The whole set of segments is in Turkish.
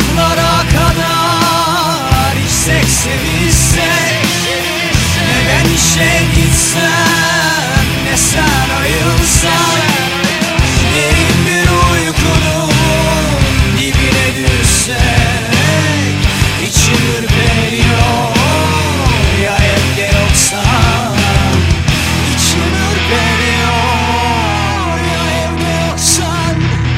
Sabahlara kadar içsek sevilsek, ne ben işe gitsem ne sen ayılsan, derin bir uykunun dibine düşsek, içim ürperiyor ya evde yoksan, içim ürperiyor ya evde yoksan.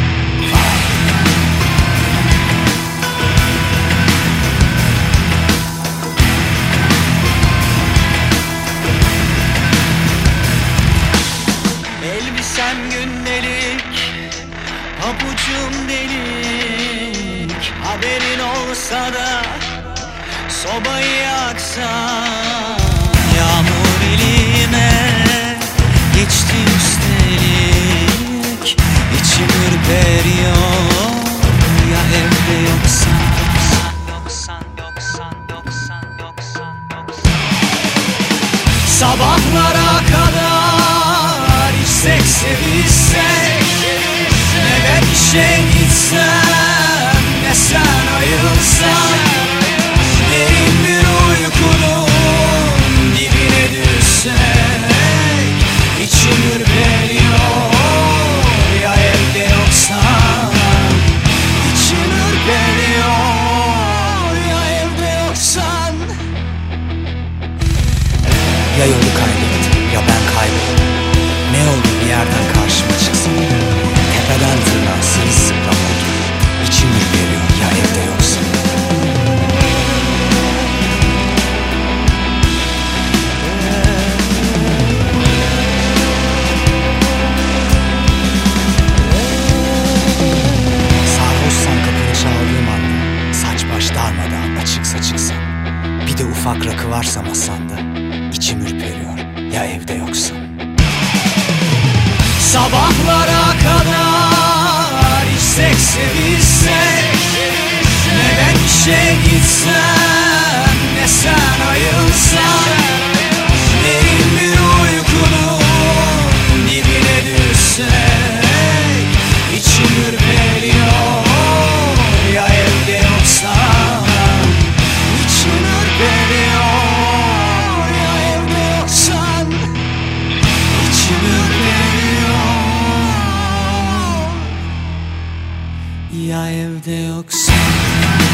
Elbisem gündelik, pabucum delik, haberin olsa da sobayı yaksan. Yağmur elime geçti üstelik, içim ürperiyor ya evde yoksan. Sabahlara kadar içsek sevilsek, ne ben işe gitsem ne sen ayılsan, derin bir uykunun dibine düşsek, içim ürperiyor ya evde yoksan, içim ürperiyor ya evde yoksan. Ya yolu kaybetti ya ben kayboldum. Ne oldu bir yerden karşıma çıksam, tepeden tırnağa sırılsıklam oldu. İçim ürperiyor ya evde yoksun. Sarhoşsan kapını çaldığım anda, saç baş darmadan açık saçıksan, bir de ufak rakı varsa masanda, İçim ürperiyor ya evde yoksun. Sabahlara kadar içsek sevilsek, ne ben işe gitsem ne sen ayılsan, derin bir uykunun dibine düşsek, içim ürperiyor ya evde yoksan, içim ürperiyor ya evde yoksan, içim ürperiyor ya evde yoksan.